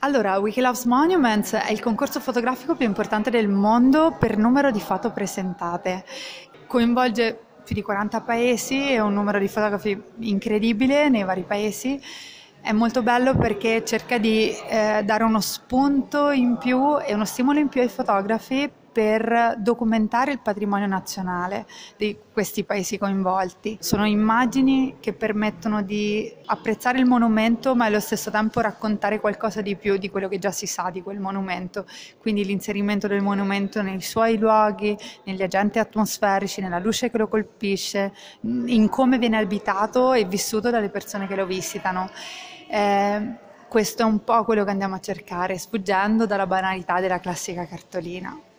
Allora, Wiki Loves Monuments è il concorso fotografico più importante del mondo per numero di foto presentate. Coinvolge più di 40 paesi e un numero di fotografi incredibile nei vari paesi. È molto bello perché cerca di dare uno spunto in più e uno stimolo in più ai fotografi per documentare il patrimonio nazionale di questi paesi coinvolti. Sono immagini che permettono di apprezzare il monumento, ma allo stesso tempo raccontare qualcosa di più di quello che già si sa di quel monumento. Quindi l'inserimento del monumento nei suoi luoghi, negli agenti atmosferici, nella luce che lo colpisce, in come viene abitato e vissuto dalle persone che lo visitano. Questo è un po' quello che andiamo a cercare, sfuggendo dalla banalità della classica cartolina.